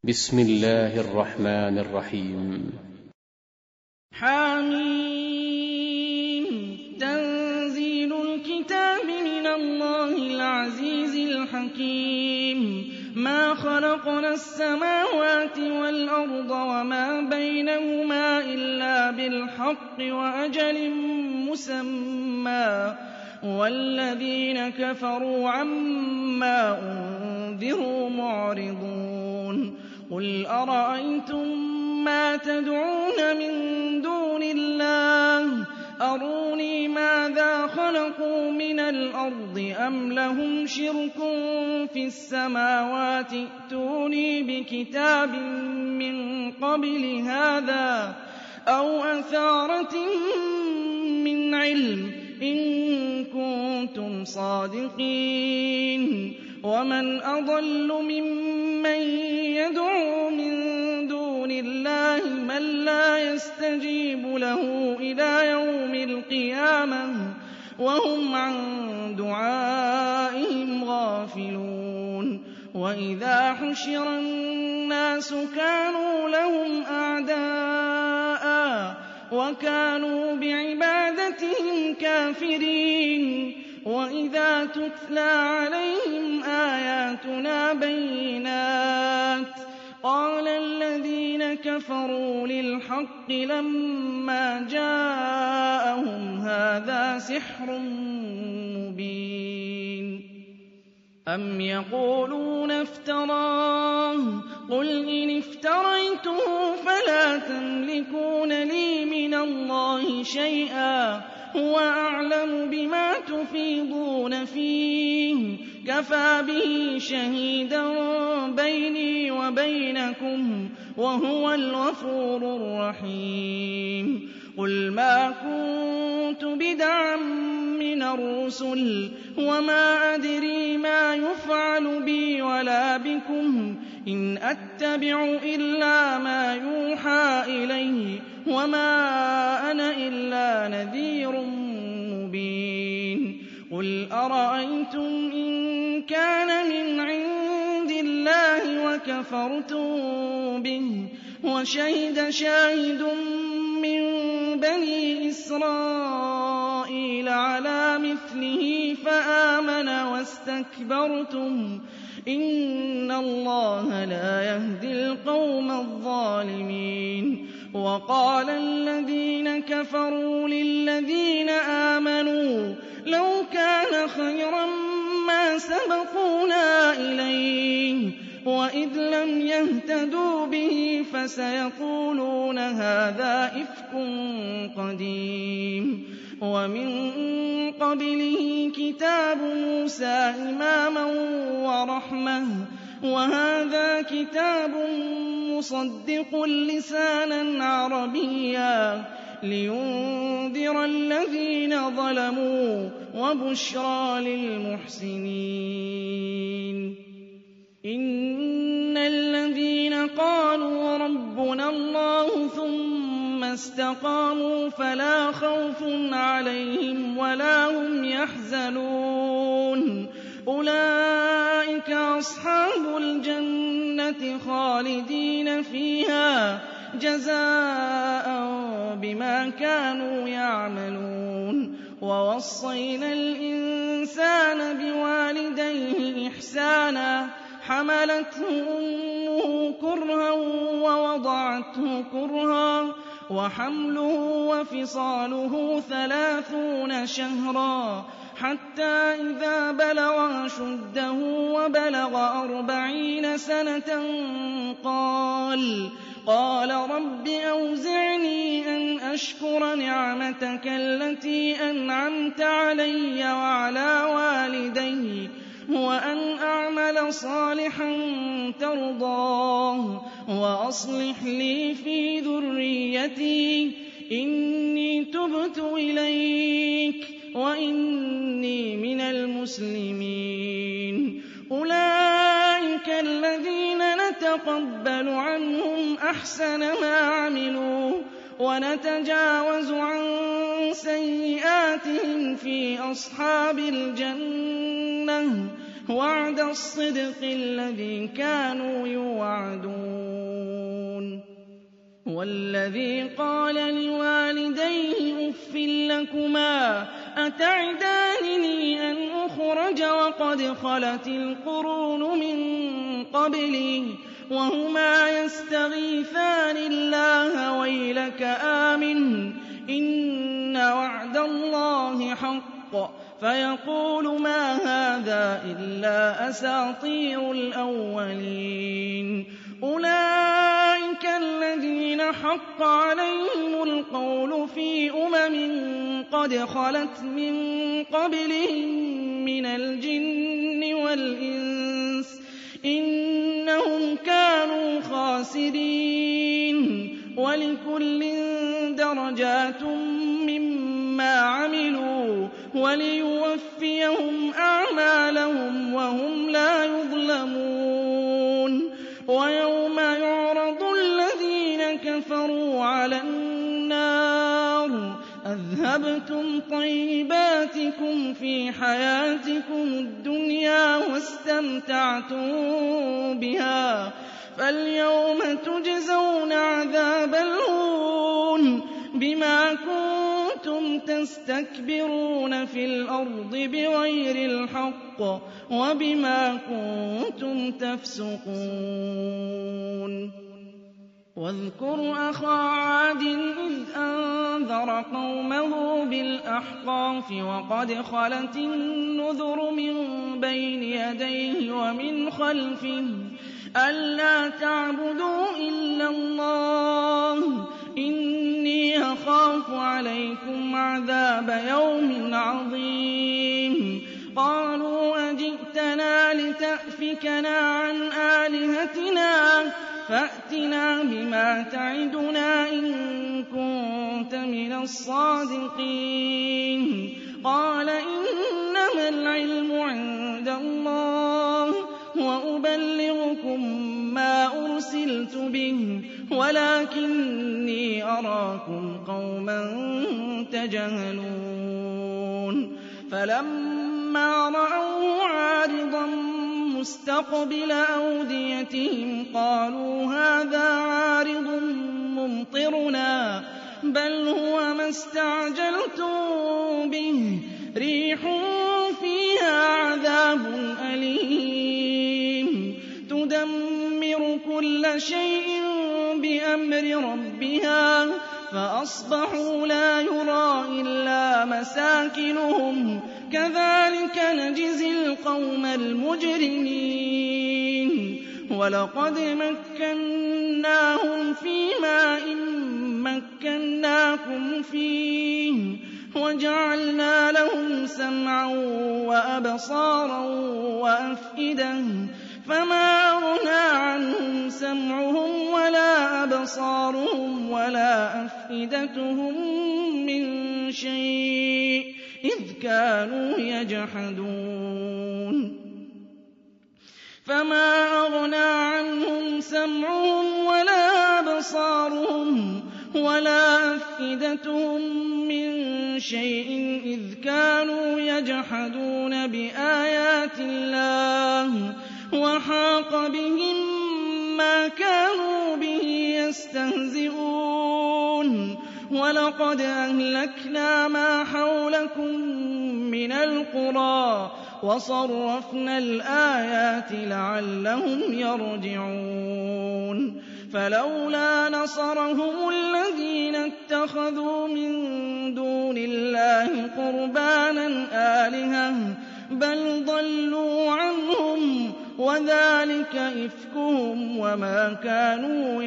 بسم الله الرحمن الرحيم. حميم. تنزيل الكتاب من الله العزيز الحكيم. ما خلقنا السماوات والأرض وما بينهما إلا بالحق وأجل مسمى، والذين كفروا عما أنذروا معرضون. قل أرأيتم ما تدعون من دون الله أروني ماذا خلقوا من الأرض أم لهم شرك في السماوات ائتوني بكتاب من قبل هذا أو أثارة من علم إن كنتم صادقين. ومن أضل ممن يدعو من دون الله من لا يستجيب له إلى يوم القيامة وهم عن دعائهم غافلون. وإذا حشر الناس كانوا لهم أعداء وكانوا بعبادتهم كافرين. وإذا تتلى عليهم آياتنا بينات قال الذين كفروا للحق لما جاءهم هذا سحر مبين. أم يقولون افتراه قل إن افتريته فلا تملكون لي من الله شيئا هو أعلم بما تفيضون فيه كفى به شهيدا بيني وبينكم وهو الغفور الرحيم. قل ما كنت بدعا من الرسل وما أدري ما يفعل بي ولا بكم إن أتبع إلا ما يوحى إلي وما أنا إلا نذير مبين. قل أرأيتم إن كان من عند الله وكفرتم به وشهد شاهد من بني إسرائيل على مثله فآمن واستكبرتم إن الله لا يهدي القوم الظالمين. وقال الذين كفروا للذين آمنوا لو كان خيرا ما سبقونا إليه وإذ لم يهتدوا به فسيقولون هذا إفك قديم. ومن قبله كتاب موسى إماما ورحمة وهذا كتاب مصدق لسانا عربيا لينذر الذين ظلموا وبشرى للمحسنين. إن الذين قالوا ربنا الله ثم استقاموا فلا خوف عليهم ولا هم يحزنون أولئك أصحاب الجنة خالدين فيها جزاء بما كانوا يعملون. ووصينا الإنسان بوالديه إحسانا حملته أمه كرها ووضعته كرها وحمله وفصاله 30 شهرا حتى إذا بلغ أشده وبلغ 40 سنة قال رب أوزعني أن أشكر نعمتك التي أنعمت علي وعلى والدي وأن أعمل صالحا ترضاه وأصلح لي في ذريتي إني تبت إليك وإني من المسلمين. أولئك الذين نتقبل عنهم أحسن ما عملوا ونتجاوز عن سيئاتهم في أصحاب الجنة وعد الصدق الذي كانوا يوعدون. وَالَّذِي قَالَ لِوَالِدَيْهِ أُفٍّ لَّكُمَا أَتَعِدَانِنِي أَنْ أُخْرَجَ وَقَدْ خَلَتِ الْقُرُونُ مِن قَبْلِي وَهُمَا يَسْتَغِيثَانِ اللَّهَ وَيْلَكَ آمِنْ إِنَّ وَعْدَ اللَّهِ حَقٌّ فَيَقُولُ مَا هَٰذَا إِلَّا أَسَاطِيرُ الْأَوَّلِينَ أُولَٰئِكَ الَّذِينَ حَقَّ عَلَيْهِمُ الْقَوْلُ فِي قَدْ خَلَتْ مِن قَبْلِهِم مِّنَ الْجِنِّ وَالْإِنسِ ۖ إِنَّهُمْ كَانُوا خَاسِرِينَ وَلِكُلٍّ دَرَجَاتٌ مِّمَّا عَمِلُوا وَلِيُوَفِّيَهُمْ أَعْمَالَهُمْ وَهُمْ لَا يُظْلَمُونَ وَيَوْمَ يُعْرَضُ الَّذِينَ كَفَرُوا عَلَى النَّارِ أَذْهَبْتُمْ طَيِّبَاتِكُمْ فِي حَيَاتِكُمُ الدُّنْيَا وَاسْتَمْتَعْتُم بِهَا فَالْيَوْمَ تُجْزَوْنَ عَذَابَ الْهُونِ بِمَا كُنتُمْ تَسْتَكْبِرُونَ فِي الْأَرْضِ بِغَيْرِ الْحَقِّ وَبِمَا كُنتُمْ تَفْسُقُونَ وَاذْكُرْ أَخَا عَادٍ إِذْ أَنذَرَ قَوْمَهُ بِالْأَحْقَافِ وَقَدْ خَلَتِ النُّذُرُ مِن بَيْنِ يَدَيْهِ وَمِنْ خَلْفِهِ أَلَّا تَعْبُدُوا إِلَّا اللَّهَ إِنِّي أَخَافُ عَلَيْكُمْ عَذَابَ يَوْمٍ عَظِيمٍ قَالُوا أَجِئْتَنَا لِتَأْفِكَنَا عَنْ آلِهَتِنَا فَأْتِنَا بِمَا تَعِدُنَا إِن كُنتَ مِنَ الصَّادِقِينَ قَالَ إِنَّمَا الْعِلْمُ عِندَ اللَّهِ وَأُبَلِّغُكُم مَّا أُرْسِلْتُ بِهِ وَلَٰكِنِّي أَرَاكُمْ قَوْمًا تَجْهَلُونَ فَلَمَّا رَأَوْهُ عَارِضًا مُّسْتَقْبِلَ أَوْدِيَتِهِمْ قَالُوا هَٰذَا عَارِضٌ مُّمْطِرُنَا بَلْ هُوَ مَا اسْتَعْجَلْتُم بِهِ رِيحٌ فِيهَا عَذَابٌ أَلِيمٌ تُدَمِّرُ كُلَّ شَيْءٍ بِأَمْرِ رَبِّهَا فَأَصْبَحُوا لَا يُرَىٰ إِلَّا مَسَاكِنُهُمْ كَذَٰلِكَ نَجْزِي الْقَوْمَ الْمُجْرِمِينَ وَلَقَدْ مَكَّنَّاهُمْ فِي مَاءٍ مَّكَّنَّاكُمْ فِيهِ وَجَعَلْنَا لَهُمْ سَمْعًا وَأَبْصَارًا وَأَفْئِدَةً فَمَا أَغْنَىٰ عَنْهُمْ سَمْعُهُمْ وَلَا أَبْصَارُهُمْ وَلَا أَفْئِدَتُهُم مِّن شَيْءٍ إِذْ كَانُوا يَجْحَدُونَ فَمَا أَغْنَىٰ عَنْهُمْ سَمْعُهُمْ وَلَا أَبْصَارُهُمْ وَلَا أَفْئِدَتُهُم مِّن شَيْءٍ إِذْ كَانُوا يَجْحَدُونَ بِآيَاتِ اللَّهِ وَحَاقَ بِهِم مَّا كَانُوا بِهِ يَسْتَهْزِئُونَ وَلَقَدْ أَهْلَكْنَا مَا حَوْلَكُم مِّنَ الْقُرَىٰ وَصَرَّفْنَا الْآيَاتِ لَعَلَّهُمْ يَرْجِعُونَ فَلَوْلَا نَصَرَهُمُ الَّذِينَ اتَّخَذُوا مِن دُونِ اللَّهِ قُرْبَانًا آلِهَةً بَلْ ضَلُّوا عَنْهُمْ وَذَٰلِكَ إِفْكُهُمْ وَمَا كَانُوا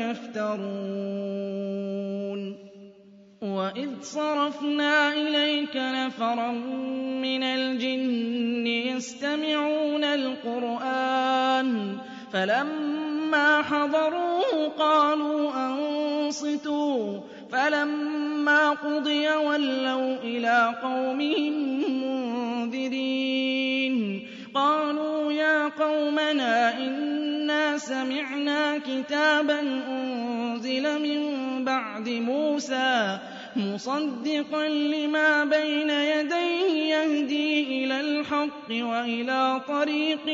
يَفْتَرُونَ وَإِذْ صَرَفْنَا إِلَيْكَ نَفَرًا مِّنَ الْجِنِّ يَسْتَمِعُونَ الْقُرْآنَ فَلَمَّا حَضَرُوهُ قَالُوا أَنصِتُوا فَلَمَّا قُضِيَ وَلَّوْا إِلَىٰ قَوْمِهِم مُّنذِرِينَ قَالُوا يَا قَوْمَنَا إِنَّا سَمِعْنَا كِتَابًا أُنزِلَ مِن بَعْدِ مُوسَىٰ مُصَدِّقًا لِّمَا بَيْنَ يَدَيْهِ يَهْدِي إِلَى الْحَقِّ وَإِلَىٰ طَرِيقٍ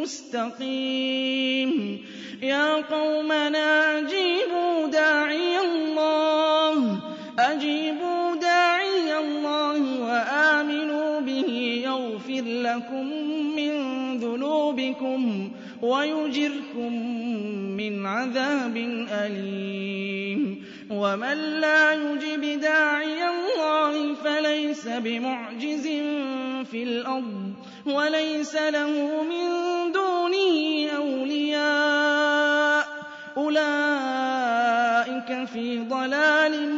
مُّسْتَقِيمٍ يَا قَوْمَنَا أَجِيبُوا دَاعِيَ أجيبوا داعي الله وآمنوا به يغفر لكم من ذنوبكم ويجركم من عذاب أليم ومن لا يجب داعي الله فليس بمعجز في الأرض وليس له من دونه أولياء أولئك في ضلال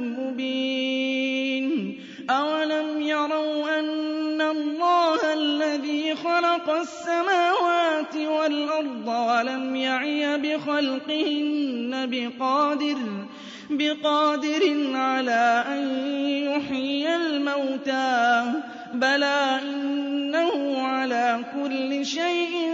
مبين أولم يروا أن الله الذي خلق السماوات والأرض ولم يعي بخلقهن بقادر على أن يحيي الموتى بلى إنه على كل شيء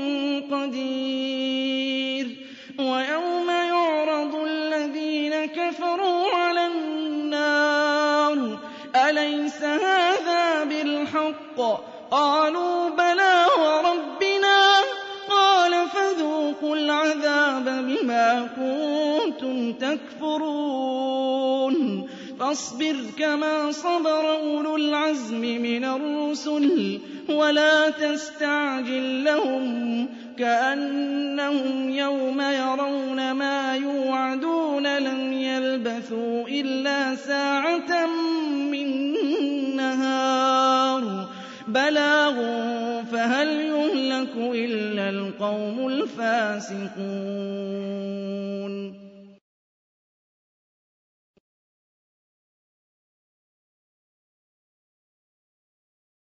قدير ويوم يعرض الذين كفروا على النار أليس هذا بالحق قالوا بلى وربنا قال فذوقوا العذاب بما كنتم تكفرون فاصبر كما صبر أولو العزم من الرسل ولا تستعجل لهم كأنهم يوم يرون ما يوعدون لم يلبثوا إلا ساعة من نهار بلاغ فهل يهلك إلا القوم الفاسقون